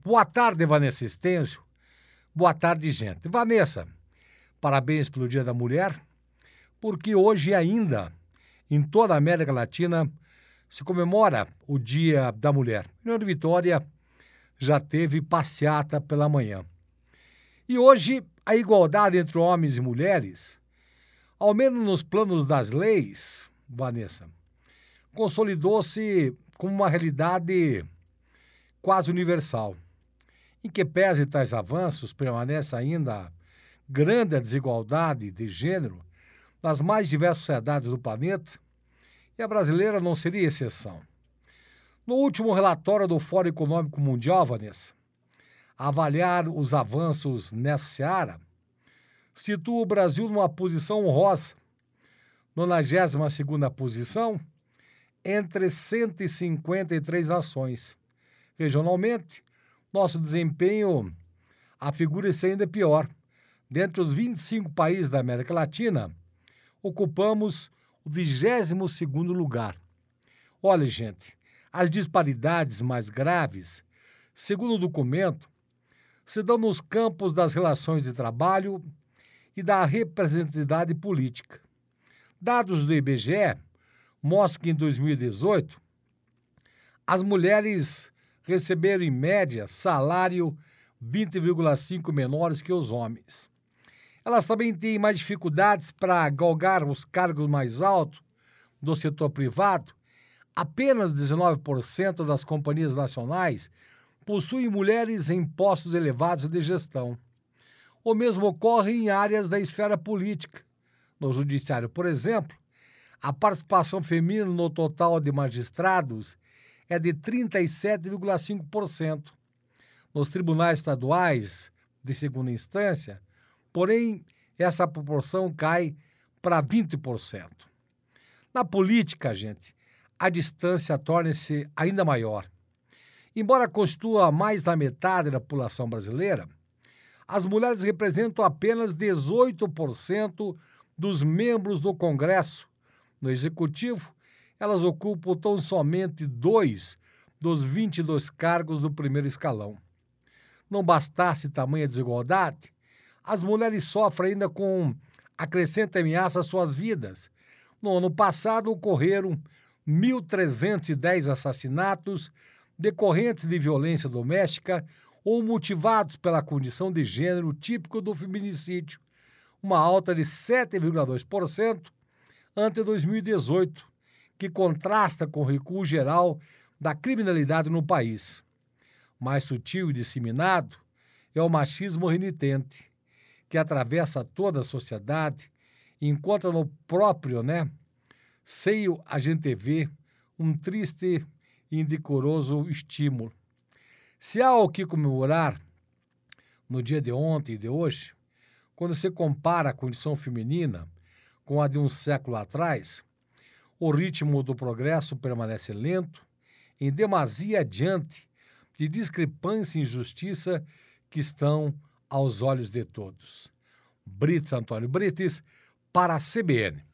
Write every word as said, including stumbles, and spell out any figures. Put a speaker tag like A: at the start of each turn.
A: Boa tarde, Vanessa Estêncio. Boa tarde, gente. Vanessa, parabéns pelo Dia da Mulher, porque hoje ainda, em toda a América Latina, se comemora o Dia da Mulher. Em União de Vitória já teve passeata pela manhã. E hoje, a igualdade entre homens e mulheres, ao menos nos planos das leis, Vanessa, consolidou-se como uma realidade quase universal. Em que pese tais avanços, permanece ainda grande a desigualdade de gênero nas mais diversas sociedades do planeta, e a brasileira não seria exceção. No último relatório do Fórum Econômico Mundial, Vanessa, a avaliar os avanços nessa seara, situa o Brasil numa posição honrosa, nonagésima segunda posição, entre cento e cinquenta e três nações. Regionalmente, nosso desempenho afigura-se ainda pior. Dentre os vinte e cinco países da América Latina, ocupamos o vigésimo segundo lugar. Olha, gente, as disparidades mais graves, segundo o documento, se dão nos campos das relações de trabalho e da representatividade política. Dados do I B G E mostram que em dois mil e dezoito, as mulheres receberam, em média, salário vinte vírgula cinco menores que os homens. Elas também têm mais dificuldades para galgar os cargos mais altos do setor privado. Apenas dezenove por cento das companhias nacionais possuem mulheres em postos elevados de gestão. O mesmo ocorre em áreas da esfera política. No judiciário, por exemplo, a participação feminina no total de magistrados é de trinta e sete vírgula cinco por cento. Nos tribunais estaduais de segunda instância, porém, essa proporção cai para vinte por cento. Na política, gente, a distância torna-se ainda maior. Embora constitua mais da metade da população brasileira, as mulheres representam apenas dezoito por cento dos membros do Congresso. No Executivo, elas ocupam tão somente dois dos vinte e dois cargos do primeiro escalão. Não bastasse tamanha desigualdade, as mulheres sofrem ainda com a crescente ameaça às suas vidas. No ano passado, ocorreram mil trezentos e dez assassinatos decorrentes de violência doméstica ou motivados pela condição de gênero típico do feminicídio, uma alta de sete vírgula dois por cento ante dois mil e dezoito, que contrasta com o recuo geral da criminalidade no país. Mais sutil e disseminado é o machismo renitente, que atravessa toda a sociedade e encontra no próprio, né, seio a gente vê um triste e indecoroso estímulo. Se há o que comemorar no dia de ontem e de hoje, quando se compara a condição feminina com a de um século atrás, o ritmo do progresso permanece lento, em demasia adiante de discrepância e injustiça que estão aos olhos de todos. Brits Antônio Brites, para a C B N.